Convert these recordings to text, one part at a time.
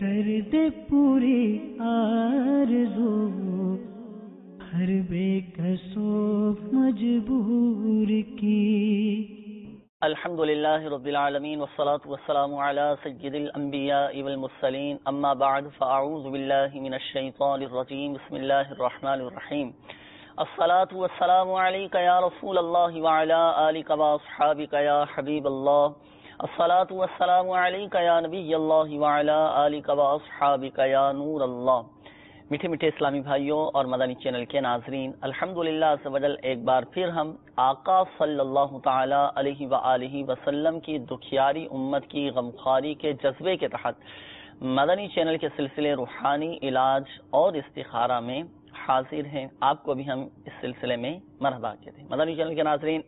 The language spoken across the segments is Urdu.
کر دے پوری آرزو ہر بے کسو مجبور کی. الحمدللہ رب العالمین والصلاة والسلام علی سید الانبیاء والمرسلین اما بعد فاعوذ باللہ من الشیطان الرجیم بسم اللہ الرحمن الرحیم. الصلاة والسلام علیک یا رسول اللہ وعلی آلک واصحابک یا حبیب اللہ. الصلاة والسلام علیک یا نبی اللہ وعلی آلک واصحابک یا نور اللہ. میٹھے میٹھے اسلامی بھائیوں اور مدنی چینل کے ناظرین، الحمدللہ عز و جل ایک بار پھر ہم آقا صلی اللہ تعالی علیہ وآلہ وسلم کی دکھیاری امت کی غمخواری کے جذبے کے تحت مدنی چینل کے سلسلے روحانی علاج اور استخارہ میں حاضر ہیں. آپ کو بھی ہم اس سلسلے میں مرحبا کہتے ہیں. مدنی چینل کے ناظرین،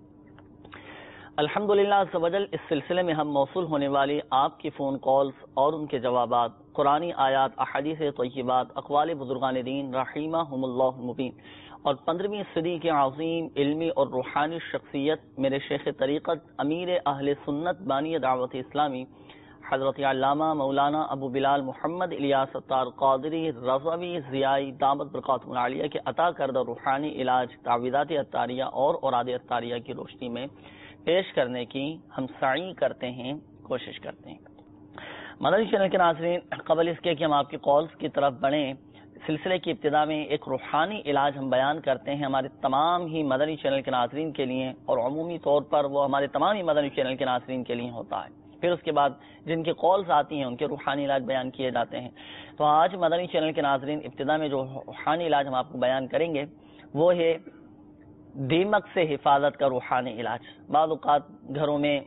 الحمدللہ عز و جل اس سلسلے میں ہم موصول ہونے والی آپ کی فون کالز اور ان کے جوابات، قرآنی آیات، احادیث طیبات، اقوال بزرگان دین رحمہم اللہ المبین اور 15ویں صدی کے عظیم علمی اور روحانی شخصیت میرے شیخ طریقت امیر اہل سنت بانی دعوت اسلامی حضرت علامہ مولانا ابو بلال محمد الیاس اتار قادری رضوی ضیائی دامت برکاتہم العالیہ کے عطا کردہ روحانی علاج تعویذات عطاریہ اور اوراد عطاریہ کی روشنی میں پیش کرنے کی ہم سعی کرتے ہیں، کوشش کرتے ہیں. مدنی چینل کے ناظرین، قبل اس کے کہ ہم آپ کی کالز کی طرف بڑھیں، سلسلے کی ابتدا میں ایک روحانی علاج ہم بیان کرتے ہیں ہمارے تمام ہی مدنی چینل کے ناظرین کے لیے، اور عمومی طور پر وہ ہمارے تمام ہی مدنی چینل کے ناظرین کے لیے ہوتا ہے. پھر اس کے بعد جن کے کالز آتی ہیں ان کے روحانی علاج بیان کیے جاتے ہیں. تو آج مدنی چینل کے ناظرین ابتدا میں جو روحانی علاج ہم آپ کو بیان کریں گے وہ ہے دیمک سے حفاظت کا روحانی علاج. بعض اوقات گھروں میں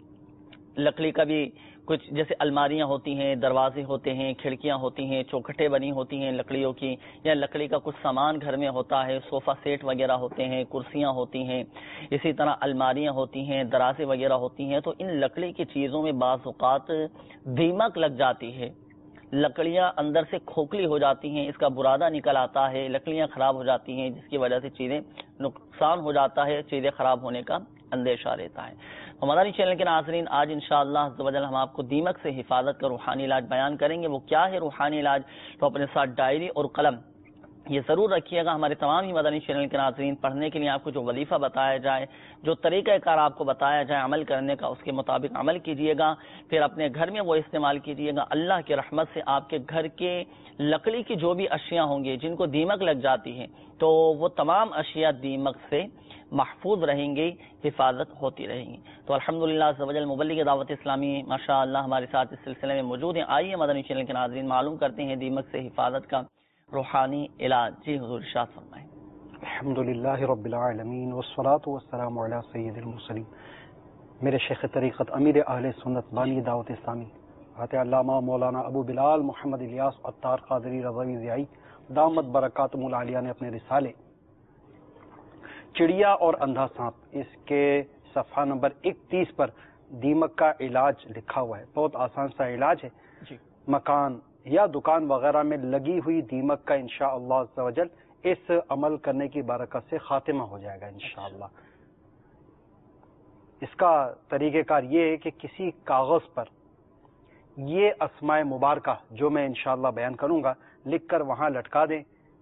لکڑی کا بھی کچھ، جیسے الماریاں ہوتی ہیں، دروازے ہوتے ہیں، کھڑکیاں ہوتی ہیں، چوکھٹیں بنی ہوتی ہیں لکڑیوں کی، یا لکڑی کا کچھ سامان گھر میں ہوتا ہے، صوفہ سیٹ وغیرہ ہوتے ہیں، کرسیاں ہوتی ہیں، اسی طرح الماریاں ہوتی ہیں، درازے وغیرہ ہوتی ہیں. تو ان لکڑی کی چیزوں میں بعض اوقات دیمک لگ جاتی ہے، لکڑیاں اندر سے کھوکھلی ہو جاتی ہیں، اس کا برادہ نکل آتا ہے، لکڑیاں خراب ہو جاتی ہیں، جس کی وجہ سے چیزیں نقصان ہو جاتا ہے، چیزیں خراب ہونے کا اندیشہ رہتا ہے. تو مدنی چینل کے ناظرین، آج انشاءاللہ عز و جل ہم آپ کو دیمک سے حفاظت کا روحانی علاج بیان کریں گے. وہ کیا ہے روحانی علاج؟ تو اپنے ساتھ ڈائری اور قلم یہ ضرور رکھیے گا. ہمارے تمام ہی مدنی چینل کے ناظرین، پڑھنے کے لیے آپ کو جو وظیفہ بتایا جائے، جو طریقہ کار آپ کو بتایا جائے عمل کرنے کا، اس کے مطابق عمل کیجیے گا. پھر اپنے گھر میں وہ استعمال کیجیے گا. اللہ کی رحمت سے آپ کے گھر کے لکڑی کی جو بھی اشیاء ہوں گی جن کو دیمک لگ جاتی ہے، تو وہ تمام اشیاء دیمک سے محفوظ رہیں گی، حفاظت ہوتی رہیں گی. تو الحمدللہ عز و جل مبلغ دعوت اسلامی ماشاءاللہ ہمارے ساتھ اس سلسلے میں موجود ہیں. آئیے مدنی چینل کے ناظرین معلوم کرتے ہیں دیمک سے حفاظت کا روحانی علاج. جی حضور ارشاد فرمائیں. الحمدللہ رب العالمین والصلاة والسلام علی سید المرسلین. میرے شیخ طریقت امیر اہل سنت بانی دعوت اسلامی حضرت علامہ مولانا ابو بلال محمد الیاس اتار قادری رضوی ضیائی دامت برکاتہم العالیہ نے اپنے رسالے چڑیا اور اندھا سانپ، اس کے صفحہ نمبر 31 پر دیمک کا علاج لکھا ہوا ہے. بہت آسان سا علاج ہے. جی. مکان یا دکان وغیرہ میں لگی ہوئی دیمک کا انشاءاللہ عز و جل اس عمل کرنے کی برکت سے خاتمہ ہو جائے گا انشاءاللہ. اس کا طریقہ کار یہ ہے کہ کسی کاغذ پر یہ اسماء مبارکہ جو میں انشاءاللہ بیان کروں گا لکھ کر وہاں لٹکا دیں.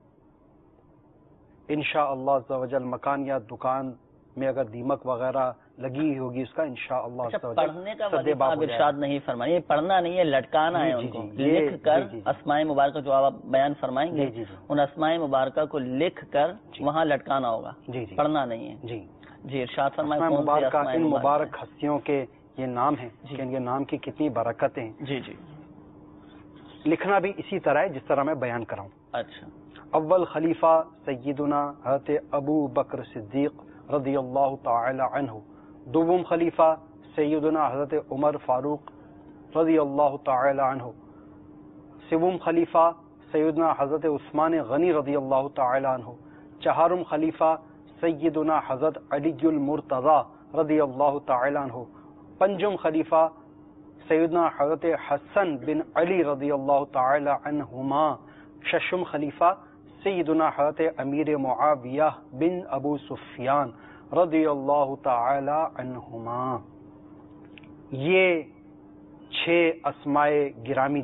انشاءاللہ عز و جل مکان یا دکان میں اگر دیمک وغیرہ لگی ہوگی اس کا انشاءاللہ عز و جل پڑھنے کا وظیفہ آپ ارشاد نہیں فرمائیں، پڑھنا نہیں ہے، لٹکانا ہے ان کو. لکھ کر اسماء مبارکہ جو آپ بیان فرمائیں گے ان اسماء مبارکہ کو لکھ کر وہاں لٹکانا ہوگا، پڑھنا نہیں ہے. جی جی ارشاد فرمائیں. مبارکہ ان مبارک ہستیوں کے یہ نام ہیں کہ ان کے نام کی کتنی برکتیں ہیں. جی جی. لکھنا بھی اسی طرح ہے جس طرح میں بیان کراؤں. اچھا. اول خلیفہ سیدنا حضرت ابو بکر صدیق رضی اللہ تعالی عنہ. دوم خلیفہ سیدنا حضرت عمر فاروق رضی اللہ تعالی عنہ. سوم خلیفہ سیدنا حضرت عثمان غنی رضی اللہ تعالی عنہ. چہارم خلیفہ سیدنا حضرت علی المرتضی رضی اللہ تعالی عنہ. پنجم خلیفہ سیدنا حضرت حسن بن علی رضی اللہ تعالی عنہما. ششم خلیفہ سیدنا حضرت امیر معاویہ بن ابو سفیان رضی اللہ تعالی عنہما. یہ 6 اسماء گرامی جو ہیں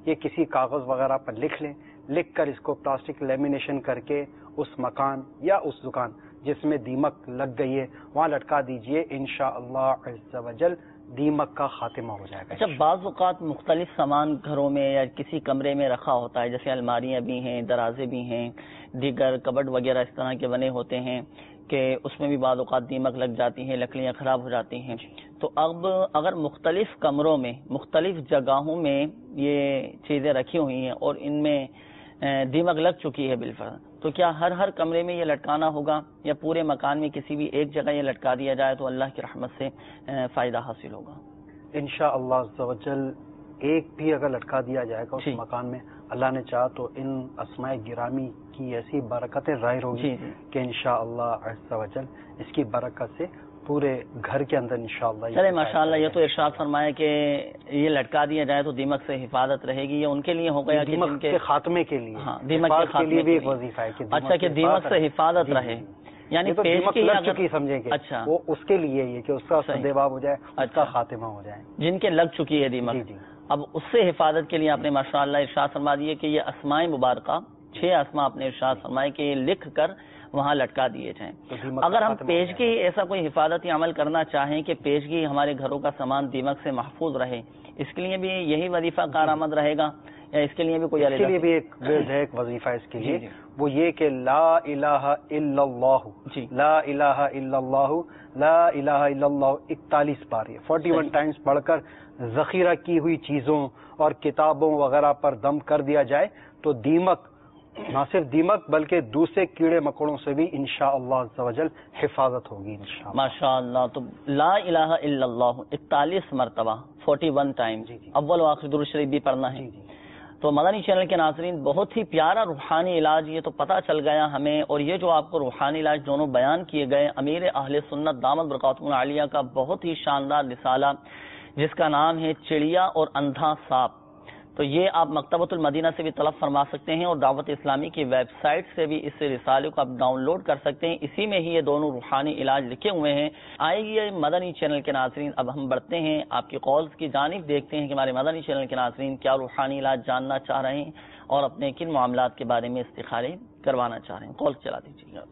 یہ کسی کاغذ وغیرہ پر لکھ کر اس کو پلاسٹک لیمینیشن کر کے اس مکان یا اس دکان جس میں دیمک لگ گئی ہے وہاں لٹکا دیجئے، انشاءاللہ عز و جل دیمک کا خاتمہ ہو جائے گا۔ اچھا، بعض اوقات مختلف سامان گھروں میں یا کسی کمرے میں رکھا ہوتا ہے، جیسے الماریاں بھی ہیں، درازے بھی ہیں، دیگر کبڈ وغیرہ اس طرح کے بنے ہوتے ہیں کہ اس میں بھی بعض اوقات دیمک لگ جاتی ہیں، لکڑیاں خراب ہو جاتی ہیں۔ تو اب اگر مختلف کمروں میں مختلف جگہوں میں یہ چیزیں رکھی ہوئی ہیں اور ان میں دیمک لگ چکی ہے بالفرض، تو کیا ہر کمرے میں یہ لٹکانا ہوگا یا پورے مکان میں کسی بھی ایک جگہ یہ لٹکا دیا جائے تو اللہ کی رحمت سے فائدہ حاصل ہوگا؟ انشاءاللہ عز و جل ایک بھی اگر لٹکا دیا جائے گا اس مکان میں، اللہ نے چاہا تو ان اسماء گرامی کی ایسی برکتیں ظاہر ہوگی کہ انشاءاللہ عز و جل اس کی برکت سے پورے گھر کے اندر انشاءاللہ۔ چلے ماشاءاللہ، یہ تو ارشاد فرمایا کہ یہ لٹکا دیا جائے تو دیمک سے حفاظت رہے گی، یہ ان کے لیے ہو گیا کہ دیمک کے خاتمے کے لیے، ہاں دیمک کے خاتمے کے لیے بھی ایک وظیفہ ہے کہ اچھا کہ دیمک سے حفاظت رہے، یعنی دیمک لگ چکی سمجھیں کہ اچھا وہ اس کے لیے یہ کہ اس کا سدباب ہو جائے، اس کا خاتمہ ہو جائے، جن کے لگ چکی ہے دیمک۔ اب اس سے حفاظت کے لیے آپ نے ماشاءاللہ ارشاد فرما دیے کہ یہ اسماء مبارکہ 6 اسماء آپ نے ارشاد فرمائے کہ یہ لکھ کر وہاں لٹکا دیے جائیں۔ اگر ہم پیشگی ایسا کوئی حفاظتی عمل کرنا چاہیں کہ پیشگی ہمارے گھروں کا سامان دیمک سے محفوظ رہے، اس کے لیے بھی یہی وظیفہ کارآمد رہے گا یا اس کے لیے بھی کوئی اس کے لیے بھی ایک ورد ہے، ایک وظیفہ اس کے لیے، وہ یہ کہ لا الہ الا اللہ، لا الہ الا اللہ، لا الہ الا اللہ 41 بار، 41 ٹائمز پڑھ کر ذخیرہ کی ہوئی چیزوں اور کتابوں وغیرہ پر دم کر دیا جائے تو دیمک، نہ صرف دیمک بلکہ دوسرے کیڑے مکوڑوں سے بھی انشاءاللہ عز و جل حفاظت ہوگی انشاءاللہ۔ ماشاءاللہ، تو لا الہ الا اللہ 41 مرتبہ 41 ٹائم، اول و آخر درود شریف بھی پڑھنا ہے۔ تو مدنی چینل کے ناظرین، بہت ہی پیارا روحانی علاج یہ تو پتہ چل گیا ہمیں، اور یہ جو آپ کو روحانی علاج دونوں بیان کیے گئے امیر اہل سنت دامت برکاتہم العالیہ کا بہت ہی شاندار رسالہ جس کا نام ہے چڑیا اور اندھا سانپ، تو یہ آپ مکتبۃ المدینہ سے بھی طلب فرما سکتے ہیں اور دعوت اسلامی کی ویب سائٹ سے بھی اس رسالے کو آپ ڈاؤن لوڈ کر سکتے ہیں، اسی میں ہی یہ دونوں روحانی علاج لکھے ہوئے ہیں۔ آئیے مدنی چینل کے ناظرین، اب ہم بڑھتے ہیں آپ کی کالز کی جانب، دیکھتے ہیں کہ ہمارے مدنی چینل کے ناظرین کیا روحانی علاج جاننا چاہ رہے ہیں اور اپنے کن معاملات کے بارے میں استخارے کروانا چاہ رہے ہیں۔ کال چلا دیجیے گا۔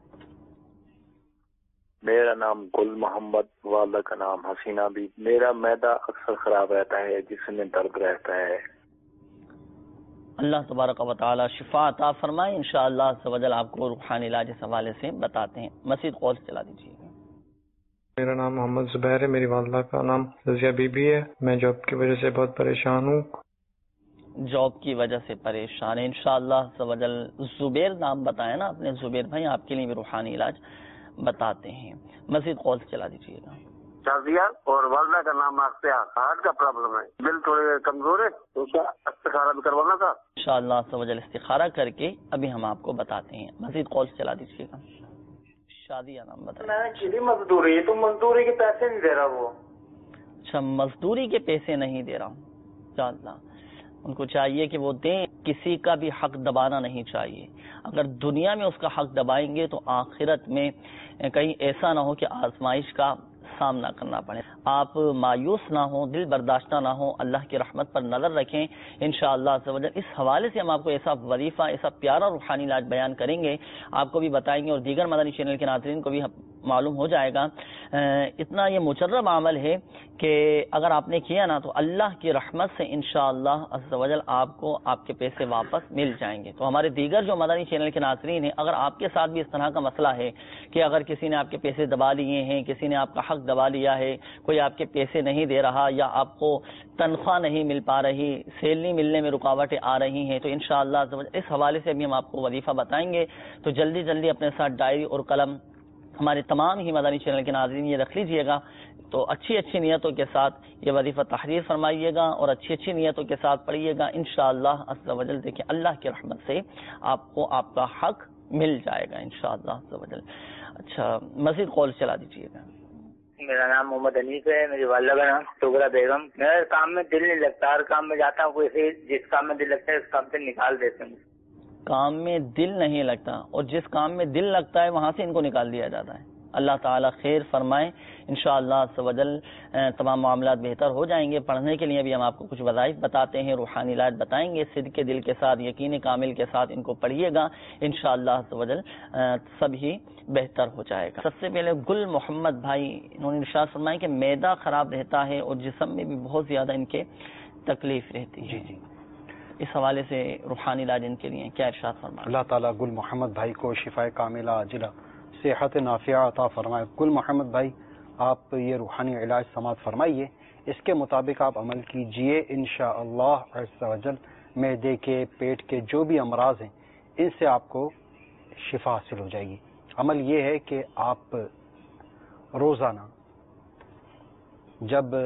میرا نام گل محمد، والدہ کا نام حسینہ بھی۔ میرا معدہ اکثر خراب رہتا ہے جس میں درد رہتا ہے۔ اللہ تبارک و تعالی شفا عطا فرمائے، انشاءاللہ عز و جل آپ کو روحانی علاج اس حوالے سے بتاتے ہیں۔ مزید کال چلا دیجیے گا۔ میرا نام محمد زبیر ہے، میری والدہ کا نام رضیہ بی بی ہے۔ میں جاب کی وجہ سے بہت پریشان ہوں۔ جاب کی وجہ سے پریشان ہے، انشاءاللہ عز و جل۔ زبیر نام بتائیں نا اپنے، زبیر بھائی آپ کے لیے بھی روحانی علاج بتاتے ہیں۔ مزید کال چلا دیجیے گا۔ شازیہ اور والدہ کا نام آسیہ، ہارٹ کا پرابلم ہے، دل تھوڑے کمزور ہے تو اس کا استخارہ بھی کروانا تھا۔ انشاءاللہ عز و جل استخارہ کر کے ابھی ہم آپ کو بتاتے ہیں۔ مزید کال چلا دیجیے گا۔ شادیہ نام بتائیں۔ میں نے کی مزدوری تو مزدوری کے پیسے نہیں دے رہا وہ۔ اچھا، مزدوری کے پیسے نہیں دے رہا ہوں، انشاءاللہ ان کو چاہیے کہ وہ دیں، کسی کا بھی حق دبانا نہیں چاہیے۔ اگر دنیا میں اس کا حق دبائیں گے تو آخرت میں کہیں ایسا نہ ہو کہ آزمائش کا سامنا کرنا پڑے۔ آپ مایوس نہ ہوں، دل برداشتہ نہ ہوں، اللہ کی رحمت پر نظر رکھیں انشاءاللہ عز و جل۔ اس حوالے سے ہم آپ کو ایسا وظیفہ، ایسا پیارا روحانی علاج بیان کریں گے، آپ کو بھی بتائیں گے اور دیگر مدنی چینل کے ناظرین کو بھی معلوم ہو جائے گا۔ اتنا یہ مجرب عمل ہے کہ اگر آپ نے کیا نا تو اللہ کی رحمت سے انشاءاللہ عز و جل آپ کو آپ کے پیسے واپس مل جائیں گے۔ تو ہمارے دیگر جو مدنی چینل کے ناظرین ہیں، اگر آپ کے ساتھ بھی اس طرح کا مسئلہ ہے کہ اگر کسی نے آپ کے پیسے دبا لیے ہیں، کسی نے آپ کا حق دبا لیا ہے، کوئی آپ کے پیسے نہیں دے رہا یا آپ کو تنخواہ نہیں مل پا رہی، سیلری ملنے میں رکاوٹیں آ رہی ہیں، تو انشاءاللہ عز و جل اس حوالے سے بھی ہم آپ کو وظیفہ بتائیں گے۔ تو جلدی جلدی اپنے ساتھ ڈائری اور قلم ہمارے تمام ہی مدنی چینل کے ناظرین یہ رکھ لیجئے گا، تو اچھی اچھی نیتوں کے ساتھ یہ وظیفہ تحریر فرمائیے گا اور اچھی اچھی نیتوں کے ساتھ پڑھیے گا انشاءاللہ عز و جل۔ دیکھیں اللہ کی رحمت سے آپ کو آپ کا حق مل جائے گا انشاءاللہ عز و جل۔ اچھا، مزید کال چلا دیجیے گا۔ میرا نام محمد انیس ہے، میری والدہ کا نام شکرہ بیگم۔ میرے کام میں دل نہیں لگتا، ہر کام میں جاتا ہوں، کوئی جس کام میں دل لگتا ہے اس کام سے نکال دیتے ہیں۔ کام میں دل نہیں لگتا اور جس کام میں دل لگتا ہے وہاں سے ان کو نکال دیا جاتا ہے۔ اللہ تعالیٰ خیر فرمائے. انشاءاللہ عز و جل تمام معاملات بہتر ہو جائیں گے. پڑھنے کے لیے بھی ہم آپ کو کچھ وظائف بتاتے ہیں, روحانی علاج بتائیں گے. صدق کے دل کے ساتھ, یقین کامل کے ساتھ ان کو پڑھیے گا, انشاءاللہ عز و جل سب ہی بہتر ہو جائے گا. سب سے پہلے گل محمد بھائی انہوں نے ارشاد فرمایا کہ معدہ خراب رہتا ہے اور جسم میں بھی بہت زیادہ ان کے تکلیف رہتی ہے. جی اس حوالے سے روحانی علاج ان کے لیے کیا ارشاد فرمائے؟ اللہ تعالیٰ گل محمد بھائی کو شفاء کاملہ عاجلہ صحت نافعہ عطا فرمائے. گل محمد بھائی آپ یہ روحانی علاج سماعت فرمائیے, اس کے مطابق آپ عمل کیجئے, انشاءاللہ عز و جل معدے کے, پیٹ کے جو بھی امراض ہیں ان سے آپ کو شفا حاصل ہو جائے گی. عمل یہ ہے کہ آپ روزانہ جب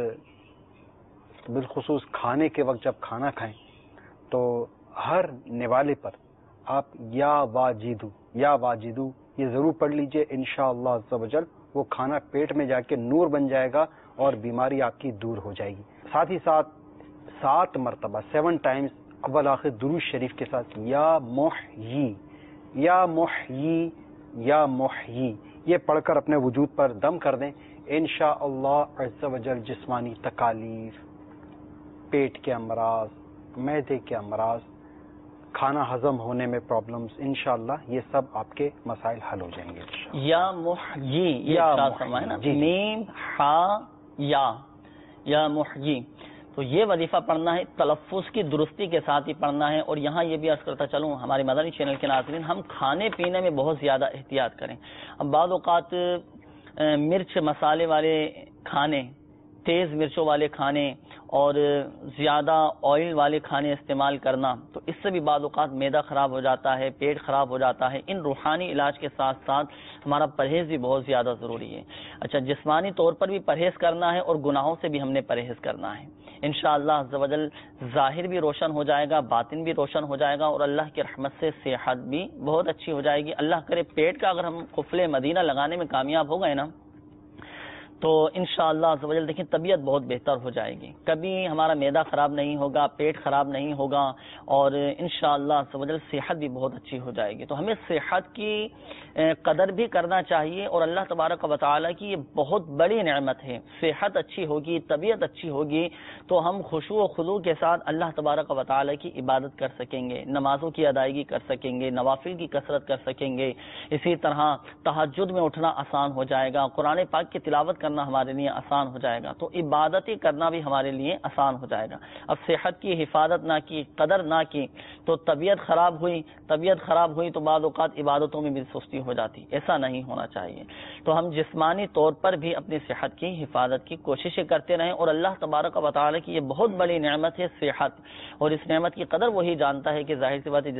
بالخصوص کھانے کے وقت جب کھانا کھائیں تو ہر نوالے پر آپ یا واجدو یہ ضرور پڑھ لیجئے. انشاءاللہ عز و جل وہ کھانا پیٹ میں جا کے نور بن جائے گا اور بیماری آپ کی دور ہو جائے گی. ساتھ ہی ساتھ 7 مرتبہ 7 ٹائمز اول آخر درود شریف کے ساتھ یا محیی یا محیی یا محیی یہ پڑھ کر اپنے وجود پر دم کر دیں. انشاءاللہ عز و جل جسمانی تکالیف, پیٹ کے امراض, معدے کے امراض, کھانا ہضم ہونے میں پرابلمز, انشاءاللہ یہ سب آپ کے مسائل حل ہو جائیں گے. یا محیی یہ ارشاد فرمائے نا, میم ہا یا محیی, تو یہ وظیفہ پڑھنا ہے, تلفظ کی درستی کے ساتھ ہی پڑھنا ہے. اور یہاں یہ بھی عرض کرتا چلوں ہمارے مدنی چینل کے ناظرین, ہم کھانے پینے میں بہت زیادہ احتیاط کریں. اب بعض اوقات مرچ مسالے والے کھانے, تیز مرچوں والے کھانے اور زیادہ آئل والے کھانے استعمال کرنا, تو اس سے بھی بعض اوقات معدہ خراب ہو جاتا ہے, پیٹ خراب ہو جاتا ہے. ان روحانی علاج کے ساتھ ساتھ ہمارا پرہیز بھی بہت زیادہ ضروری ہے. اچھا, جسمانی طور پر بھی پرہیز کرنا ہے اور گناہوں سے بھی ہم نے پرہیز کرنا ہے. انشاءاللہ عز و جل ظاہر بھی روشن ہو جائے گا, باطن بھی روشن ہو جائے گا, اور اللہ کی رحمت سے صحت بھی بہت اچھی ہو جائے گی. اللہ کرے پیٹ کا اگر ہم قفل مدینہ لگانے میں کامیاب ہو گئے نا تو انشاءاللہ عز و جل دیکھیں طبیعت بہت بہتر ہو جائے گی. کبھی ہمارا معدہ خراب نہیں ہوگا, پیٹ خراب نہیں ہوگا, اور انشاءاللہ عز و جل صحت بھی بہت اچھی ہو جائے گی. تو ہمیں صحت کی قدر بھی کرنا چاہیے, اور اللہ تبارک و تعالیٰ کی یہ بہت بڑی نعمت ہے. صحت اچھی ہوگی, طبیعت اچھی ہوگی تو ہم خشوع و خضوع کے ساتھ اللہ تبارک و تعالیٰ کی عبادت کر سکیں گے, نمازوں کی ادائیگی کر سکیں گے, نوافل کی کثرت کر سکیں گے. اسی طرح تہجد میں اٹھنا آسان ہو جائے گا, قرآن پاک کی تلاوت کرنا ہمارے لیے آسان ہو جائے گا, تو عبادتیں کرنا بھی ہمارے لیے آسان ہو جائے گا. اب صحت کی حفاظت نہ کی, قدر نہ کی, تو طبیعت خراب ہوئی تو بعض اوقات عبادتوں میں بھی سستی ہو جاتی. ایسا نہیں ہونا چاہیے. تو ہم جسمانی طور پر بھی اپنی صحت کی حفاظت کی کوششیں کرتے رہیں, اور اللہ تبارک و تعالیٰ کی یہ بہت بڑی نعمت ہے صحت, اور اس نعمت کی قدر وہی جانتا ہے کہ ظاہر سی بات ہے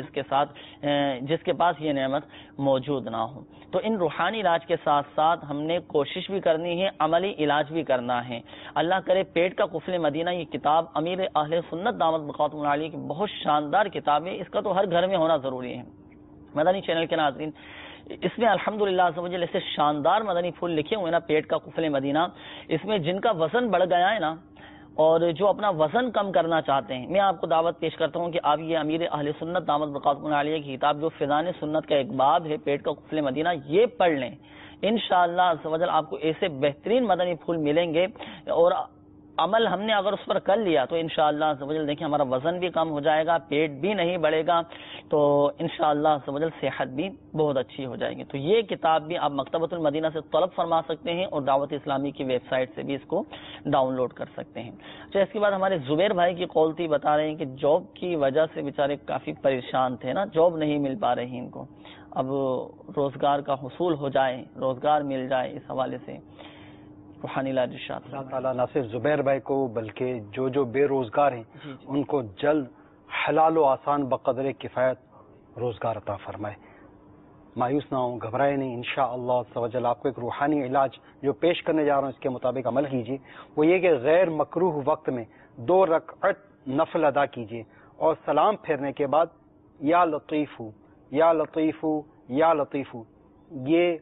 جس کے پاس یہ نعمت موجود نہ ہو. تو ان روحانی علاج کے ساتھ ساتھ ہم نے کوشش بھی کرنی ہے, عملی علاج بھی کرنا ہے. اللہ کرے پیٹ کا قفل مدینہ یہ کتاب امیر اہل سنت دامت بقاتم العالیہ کی بہت شاندار کتاب ہے, اس کا تو ہر گھر میں ہونا ضروری ہے. مدنی چینل کے ناظرین, اس میں الحمدللہ عز و جل ایسے شاندار مدنی پھول لکھے ہوئے نا, پیٹ کا قفل مدینہ, اس میں جن کا وزن بڑھ گیا ہے نا اور جو اپنا وزن کم کرنا چاہتے ہیں, میں آپ کو دعوت پیش کرتا ہوں کہ آپ یہ امیر اہل سنت دامت بقاتم العالیہ کی کتاب جو فیضان سنت کا ایک باب ہے, پیٹ کا قفل مدینہ, یہ پڑھ لیں. انشاءاللہ عز و جل آپ کو ایسے بہترین مدنی پھول ملیں گے, اور عمل ہم نے اگر اس پر کر لیا تو انشاءاللہ عز و جل دیکھیں ہمارا وزن بھی کم ہو جائے گا, پیٹ بھی نہیں بڑھے گا, تو انشاءاللہ عز و جل صحت بھی بہت اچھی ہو جائے گی. تو یہ کتاب بھی آپ مکتبۃ المدینہ سے طلب فرما سکتے ہیں, اور دعوت اسلامی کی ویب سائٹ سے بھی اس کو ڈاؤن لوڈ کر سکتے ہیں. اچھا, اس کے بعد ہمارے زبیر بھائی کی کال تھی, بتا رہے ہیں کہ جاب کی وجہ سے بیچارے کافی پریشان تھے نا, جاب نہیں مل پا رہی ان کو, اب روزگار کا حصول ہو جائے, روزگار مل جائے, اس حوالے سے روحانی علاج ارشاد. اللہ تعالیٰ نہ صرف زبیر بھائی کو بلکہ جو بے روزگار ہیں ان کو جلد حلال و آسان بقدر کفایت روزگار عطا فرمائے. مایوس نہ ہوں, گھبرائے نہیں, انشاءاللہ عز و جل آپ کو ایک روحانی علاج جو پیش کرنے جا رہا ہوں اس کے مطابق عمل کیجیے. وہ یہ کہ غیر مکروہ وقت میں 2 رکعت نفل ادا کیجیے, اور سلام پھیرنے کے بعد یا لطیفو یا لطیفو یا لطیفو یہ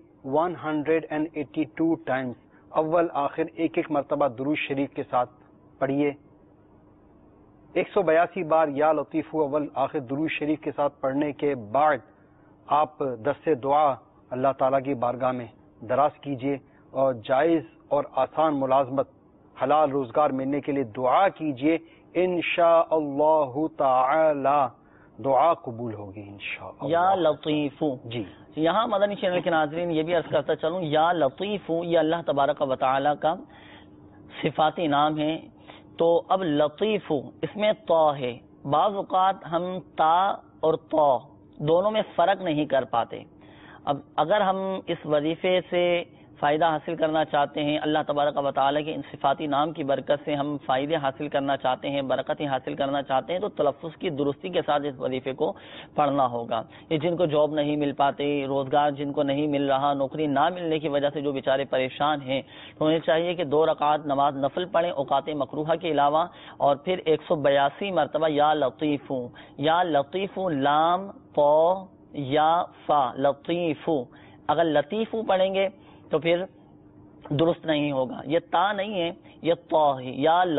182 ٹائمز اول آخر ایک مرتبہ درود شریف کے ساتھ پڑھیے. 182 بار یا لطیفو اول آخر درود شریف کے ساتھ پڑھنے کے بعد آپ دست دعا اللہ تعالیٰ کی بارگاہ میں دراز کیجیے اور جائز اور آسان ملازمت حلال روزگار ملنے کے لیے دعا کیجیے. انشاءاللہ تعالی دعا قبول ہوگی انشاءاللہ. یا لطیف. جی یہاں مدنی چینل کے ناظرین یہ بھی عرض کرتا چلوں، یا لطیف یہ اللہ تبارک و تعالی کا صفاتی نام ہے. تو اب لطیف اس میں تو ہے. بعض اوقات ہم تا اور تو دونوں میں فرق نہیں کر پاتے. اب اگر ہم اس وظیفے سے فائدہ حاصل کرنا چاہتے ہیں، اللہ تبارک و تعالی کے ان صفاتی نام کی برکت سے ہم فائدے حاصل کرنا چاہتے ہیں، برکتیں حاصل کرنا چاہتے ہیں، تو تلفظ کی درستی کے ساتھ اس وظیفے کو پڑھنا ہوگا. یہ جن کو جاب نہیں مل پاتے، روزگار جن کو نہیں مل رہا، نوکری نہ ملنے کی وجہ سے جو بیچارے پریشان ہیں، تو انہیں چاہیے کہ 2 رکعت نماز نفل پڑھیں اوقات مکروہہ کے علاوہ، اور پھر 182 مرتبہ یا لطیف لام پو یا فا لطیف. اگر لطیف پڑھیں گے تو پھر درست نہیں ہوگا. یہ تا نہیں ہے، یہ تو ہے.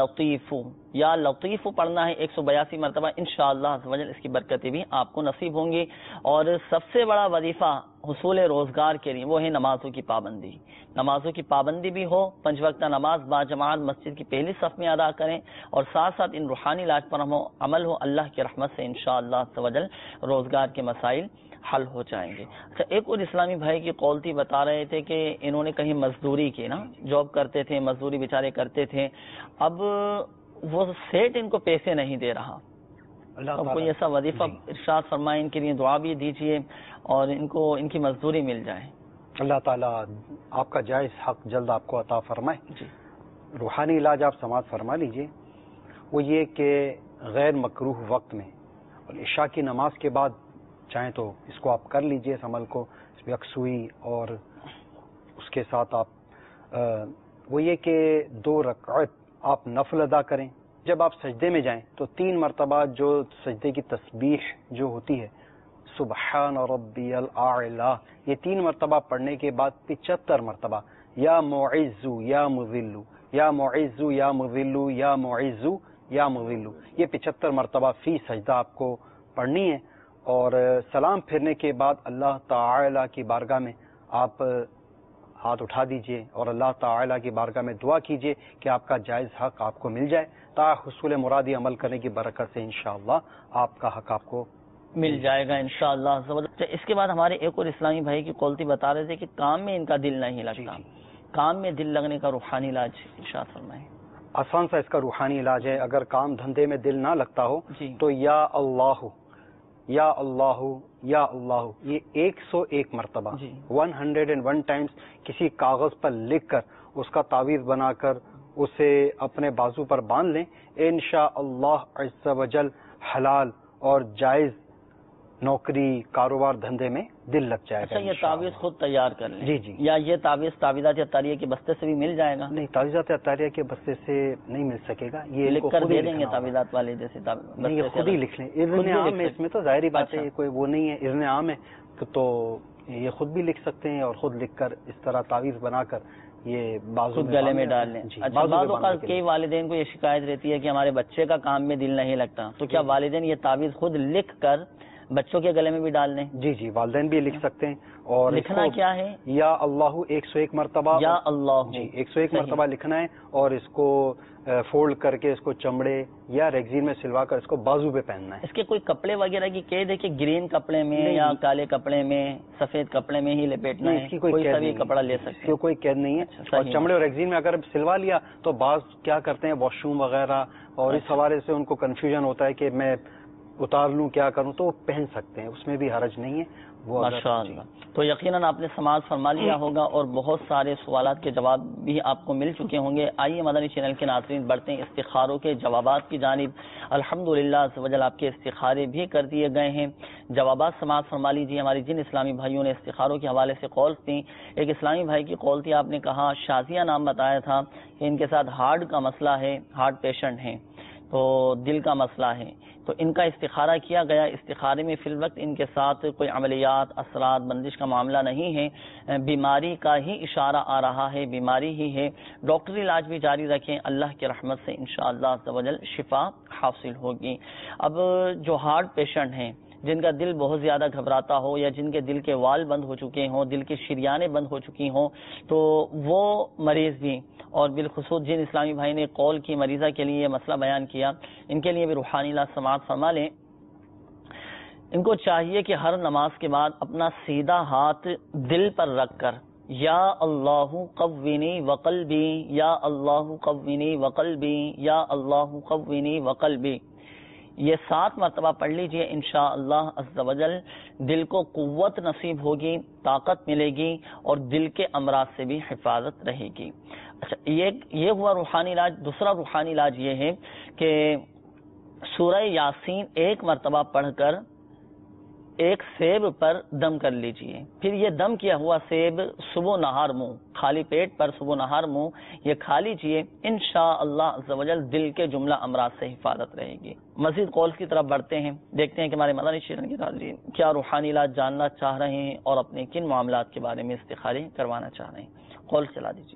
یا لطیف پڑھنا ہے 182 مرتبہ. انشاءاللہ عز و جل اس کی برکتیں بھی آپ کو نصیب ہوں گی. اور سب سے بڑا وظیفہ حصول روزگار کے لیے وہ ہے نمازوں کی پابندی. نمازوں کی پابندی بھی ہو، 5 وقتہ نماز باجماعت مسجد کی پہلی صف میں ادا کریں، اور ساتھ ساتھ ان روحانی علاج پر ہم عمل ہو. اللہ کی رحمت سے انشاءاللہ عز و جل روزگار کے مسائل حل ہو جائیں گے. اچھا، ایک اور اسلامی بھائی کی قولتی بتا رہے تھے کہ انہوں نے کہیں مزدوری کی نا، جاب کرتے تھے، مزدوری بیچارے کرتے تھے، اب وہ سیٹ ان کو پیسے نہیں دے رہا. اب کوئی ایسا وظیفہ ارشاد فرمائے، ان کے لیے دعا بھی دیجیے اور ان کو ان کی مزدوری مل جائے. اللہ تعالیٰ آپ کا جائز حق جلد آپ کو عطا فرمائے. جی. روحانی علاج آپ سماعت فرما لیجئے. وہ یہ کہ غیر مکروہ وقت میں اور عشاء کی نماز کے بعد چاہیں تو اس کو آپ کر لیجئے، اس عمل کو، اس میں یکسوئی، اور اس کے ساتھ آپ وہ یہ کہ 2 رکعت آپ نفل ادا کریں. جب آپ سجدے میں جائیں تو 3 مرتبہ جو سجدے کی تسبیح جو ہوتی ہے سبحان ربی الاعلی، یہ 3 مرتبہ پڑھنے کے بعد 75 مرتبہ یا معزو یا مذلو یا معزو یا مذلو یا معزو یا مذلو، یہ 75 مرتبہ فی سجدہ آپ کو پڑھنی ہے. اور سلام پھرنے کے بعد اللہ تعالی کی بارگاہ میں آپ ہاتھ اٹھا دیجئے اور اللہ تعالی کی بارگاہ میں دعا کیجئے کہ آپ کا جائز حق آپ کو مل جائے، تا حصول مرادی عمل کرنے کی برکت سے انشاءاللہ آپ کا حق آپ کو مل جائے گا انشاءاللہ. اس کے بعد ہمارے ایک اور اسلامی بھائی کی قولتی بتا رہے تھے کہ کام میں ان کا دل نہیں لگتا. کام میں دل لگنے کا روحانی علاج ارشاد فرمائیں. آسان سا اس کا روحانی علاج ہے. اگر کام دھندے میں دل نہ لگتا ہو تو یا اللہ یا اللہ یا اللہ یہ 101 مرتبہ 101 ٹائمز کسی کاغذ پر لکھ کر اس کا تعویذ بنا کر اسے اپنے بازو پر باندھ لیں. انشاءاللہ عز و جل حلال اور جائز نوکری کاروبار دھندے میں دل لگ جائے گا. اچھا، یہ تعویذ خود تیار کر لیں؟ جی. یا یہ تعویذ تعویذات اطاریہ کے بستے سے بھی مل جائے گا؟ نہیں، تعویذات اطاریہ کے بستے سے نہیں مل سکے گا. یہ لکھ کر دے دیں گے تعویذات والے جیسے نہیں، یہ خود ہی لکھ لیں. اذن عام ہے اس میں، تو ظاہری بات ہے کوئی وہ نہیں ہے، اذن عام ہے تو یہ خود بھی لکھ سکتے ہیں اور خود لکھ کر اس طرح تعویذ بنا کر یہ بازو خود گلے میں ڈال لیں. اچھا، بعض اوقات کئی والدین کو یہ شکایت رہتی ہے کہ ہمارے بچے کا کام میں دل نہیں لگتا، تو کیا والدین یہ تعویذ خود لکھ کر بچوں کے گلے میں بھی ڈال دیں؟ جی، والدین بھی لکھ سکتے ہیں. اور لکھنا کیا ہے؟ یا اللہ 101 مرتبہ. یا اللہ 101 مرتبہ لکھنا ہے اور اس کو فولڈ کر کے اس کو چمڑے یا ریگزین میں سلوا کر اس کو بازو پہ پہننا ہے. اس کے کوئی کپڑے وغیرہ کی قید ہے کہ گرین کپڑے میں یا کالے کپڑے میں سفید کپڑے میں ہی لپیٹنا ہے؟ اس کی کوئی سبھی کپڑا لے سکتے ہیں، کوئی قید نہیں ہے. اور چمڑے اور ریگزین میں اگر سلوا لیا تو بعض کیا کرتے ہیں واش روم وغیرہ، اور اس حوالے سے ان کو کنفیوژن ہوتا ہے کہ میں اتار لوں کیا کروں، تو وہ پہن سکتے ہیں، اس میں بھی حرج نہیں ہے. ماشاءاللہ. تو یقیناً آپ نے سماعت فرما لیا ہوگا اور بہت سارے سوالات کے جواب بھی آپ کو مل چکے ہوں گے. آئیے مدنی چینل کے ناظرین بڑھتے ہیں استخاروں کے جوابات کی جانب. الحمدللہ عز و جل آپ کے استخارے بھی کر دیے گئے ہیں. جوابات سماعت فرما لیجیے. ہماری جن اسلامی بھائیوں نے استخاروں کے حوالے سے قول تھی، ایک اسلامی بھائی کی قول تھی، آپ نے کہا شازیہ نام بتایا تھا کہ ان کے ساتھ ہارٹ کا مسئلہ ہے، ہارٹ پیشنٹ ہیں، تو دل کا مسئلہ ہے، تو ان کا استخارہ کیا گیا. استخارے میں فی الوقت ان کے ساتھ کوئی عملیات، اثرات، بندش کا معاملہ نہیں ہے، بیماری کا ہی اشارہ آ رہا ہے، بیماری ہی ہے. ڈاکٹری علاج بھی جاری رکھیں، اللہ کی رحمت سے انشاءاللہ عز و جل شفا حاصل ہوگی. اب جو ہارٹ پیشنٹ ہیں جن کا دل بہت زیادہ گھبراتا ہو یا جن کے دل کے وال بند ہو چکے ہوں، دل کی شریانیں بند ہو چکی ہوں، تو وہ مریض بھی، اور بالخصوص جن اسلامی بھائی نے قول کی مریضہ کے لیے یہ مسئلہ بیان کیا، ان کے لیے بھی روحانی علاج سماعت فرما لیں۔ ان کو چاہیے کہ ہر نماز کے بعد اپنا سیدھا ہاتھ دل پر رکھ کر یا اللہ قوینی وقلبی، یا اللہ قوینی وقلبی، یا اللہ قوینی وقلبی، یہ 7 مرتبہ پڑھ لیجئے۔ انشاءاللہ عز و جل دل کو قوت نصیب ہوگی، طاقت ملے گی، اور دل کے امراض سے بھی حفاظت رہے گی۔ اچھا، یہ ہوا روحانی علاج۔ دوسرا روحانی علاج یہ ہے کہ سورہ یاسین 1 مرتبہ پڑھ کر ایک سیب پر دم کر لیجئے، پھر یہ دم کیا ہوا سیب صبح نہار منہ، خالی پیٹ پر صبح نہار منہ یہ کھا لیجئے، انشاءاللہ عز و جل دل کے جملہ امراض سے حفاظت رہے گی۔ مزید قولز کی طرف بڑھتے ہیں، دیکھتے ہیں کہ ہمارے مدنی چینل کے ناظرین کیا روحانی علاج جاننا چاہ رہے ہیں اور اپنے کن معاملات کے بارے میں استخارے کروانا چاہ رہے ہیں۔ قول چلا دیجئے۔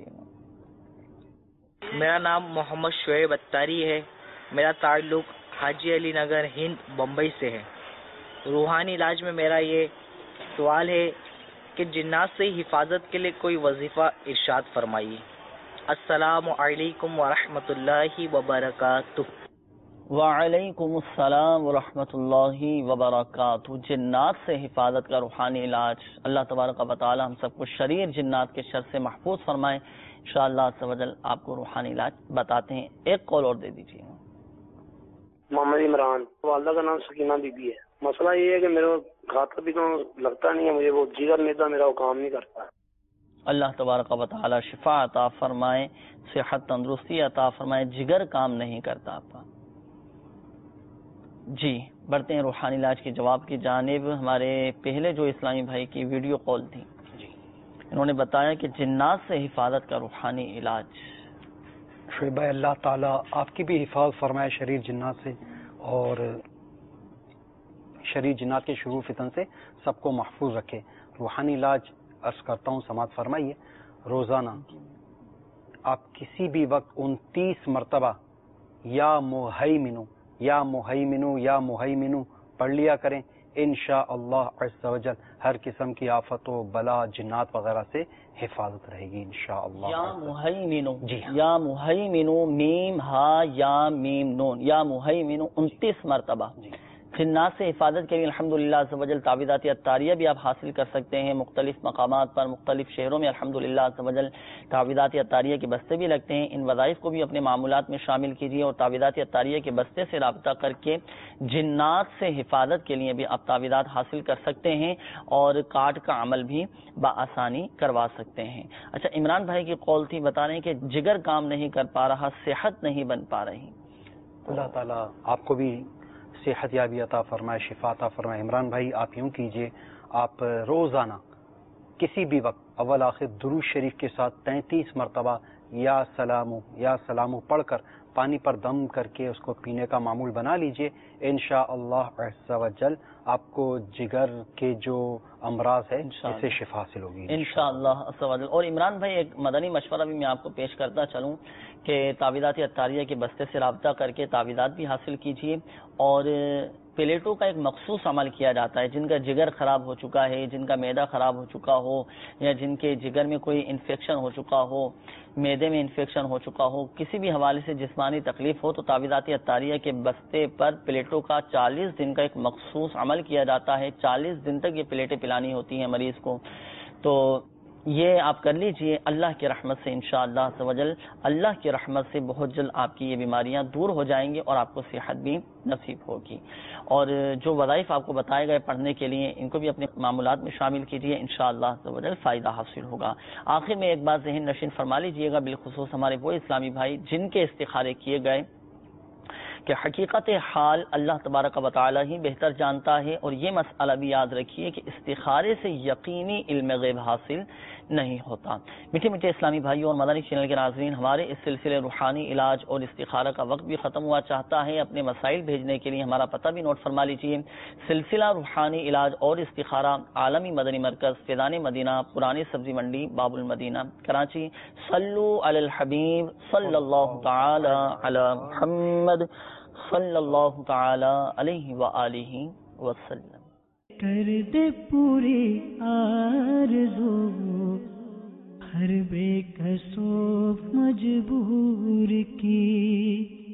میرا نام محمد شعیب اتاری ہے، میرا تعلق حاجی علی نگر ہند بمبئی سے ہے۔ روحانی علاج میں میرا یہ سوال ہے کہ جنات سے حفاظت کے لیے کوئی وظیفہ ارشاد فرمائیے۔ السلام علیکم ورحمۃ اللہ وبرکاتہ۔ وعلیکم السلام ورحمۃ اللہ وبرکاتہ۔ جنات سے حفاظت کا روحانی علاج، اللہ تبارک و تعالی ہم سب کو شریر جنات کے شر سے محفوظ فرمائے۔ انشاءاللہ عز و جل آپ کو روحانی علاج بتاتے ہیں۔ ایک کال اور دے دیجیے۔ محمد عمران، والدہ کا نام سکینہ بی بی ہے۔ مسئلہ یہ ہے کہ میرے کھاتا بھی تو لگتا نہیں ہے مجھے، وہ جگر میدا میرا وہ کام نہیں کرتا ہے۔ اللہ تبارک و تعالی شفا عطا فرمائے، صحت تندرستی عطا فرمائے۔ جگر کام نہیں کرتا آپ کا۔ جی بڑھتے ہیں روحانی علاج کے جواب کی جانب۔ ہمارے پہلے جو اسلامی بھائی کی ویڈیو کال تھی، انہوں نے بتایا کہ جنات سے حفاظت کا روحانی علاج۔ شعیب بھائی، اللہ تعالیٰ آپ کی بھی حفاظت فرمائے شریر جنات سے، اور شریر جنات کے شرور فتن سے سب کو محفوظ رکھے۔ روحانی علاج عرض کرتا ہوں، سماعت فرمائیے۔ روزانہ آپ کسی بھی وقت 29 مرتبہ یا مہیمنو یا مہیمنو یا مہیمنو پڑھ لیا کریں، انشاءاللہ عز و جل ہر قسم کی آفت و بلا جنات وغیرہ سے حفاظت رہے گی انشاءاللہ۔ یا مہیمنو، جی یا مہیمنو، میم ہا یا میم نون، یا مہیمنو 29 مرتبہ۔ جنات سے حفاظت کے لیے الحمدللہ عز و جل تعویذات اطاریہ بھی آپ حاصل کر سکتے ہیں۔ مختلف مقامات پر، مختلف شہروں میں الحمدللہ عز و جل تعویذات اطاریہ کے بستے بھی لگتے ہیں۔ ان وظائف کو بھی اپنے معمولات میں شامل کیجیے، اور تعویذات اطاریہ کے بستے سے رابطہ کر کے جنات سے حفاظت کے لیے بھی آپ تعویذات حاصل کر سکتے ہیں، اور کارڈ کا عمل بھی بآسانی کروا سکتے ہیں۔ اچھا، عمران بھائی کی قول تھی، بتا رہے ہیں کہ جگر کام نہیں کر پا رہا، صحت نہیں بن پا رہی۔ اللہ تعالیٰ آپ کو بھی صحت یابی عطا فرمائے، شفا عطا فرمائے۔ عمران بھائی آپ یوں کیجئے، آپ روزانہ کسی بھی وقت اول آخر درود شریف کے ساتھ 33 مرتبہ یا سلامو پڑھ کر پانی پر دم کر کے اس کو پینے کا معمول بنا لیجئے۔ انشاءاللہ عز و جل آپ کو جگر کے جو امراض ہے اس سے شفا حاصل ہوگی انشاءاللہ عز و جل۔ اور عمران بھائی ایک مدنی مشورہ بھی میں آپ کو پیش کرتا چلوں کہ تعویذات اطاریہ کے بستے سے رابطہ کر کے تعویذات بھی حاصل کیجیے، اور پلیٹوں کا ایک مخصوص عمل کیا جاتا ہے۔ جن کا جگر خراب ہو چکا ہے، جن کا معدہ خراب ہو چکا ہو، یا جن کے جگر میں کوئی انفیکشن ہو چکا ہو، معدے میں انفیکشن ہو چکا ہو، کسی بھی حوالے سے جسمانی تکلیف ہو، تو تعویذات اطاریہ کے بستے پر پلیٹوں کا 40 دن کا ایک مخصوص عمل کیا جاتا ہے۔ 40 دن تک یہ پلیٹیں پلانی ہوتی ہیں مریض کو، تو یہ آپ کر لیجئے۔ اللہ کی رحمت سے انشاءاللہ عز و جل، اللہ کی رحمت سے بہت جلد آپ کی یہ بیماریاں دور ہو جائیں گی، اور آپ کو صحت بھی نصیب ہوگی۔ اور جو وظائف آپ کو بتائے گئے پڑھنے کے لیے، ان کو بھی اپنے معمولات میں شامل کیجیے، انشاءاللہ عز و جل فائدہ حاصل ہوگا۔ آخر میں ایک بات ذہن نشین فرما لیجئے گا، بالخصوص ہمارے وہ اسلامی بھائی جن کے استخارے کیے گئے، کہ حقیقت حال اللہ تبارک و تعالی ہی بہتر جانتا ہے، اور یہ مسئلہ بھی یاد رکھیے کہ استخارے سے یقینی علم غیب حاصل نہیں ہوتا۔ میٹھے میٹھے اسلامی بھائیوں اور مدنی چینل کے ناظرین، ہمارے اس سلسلے روحانی علاج اور استخارہ کا وقت بھی ختم ہوا چاہتا ہے۔ اپنے مسائل بھیجنے کے لیے ہمارا پتہ بھی نوٹ فرما لیجیے۔ سلسلہ روحانی علاج اور استخارہ، عالمی مدنی مرکز، فیضان مدینہ، پرانی سبزی منڈی، باب المدینہ، کراچی۔ صلو علی الحبیب صلی اللہ تعالی علی محمد صلی اللہ تعالی علیہ وآلہ وسلم. کر دے پوری آرزو ہر بے کسو مجبور کی.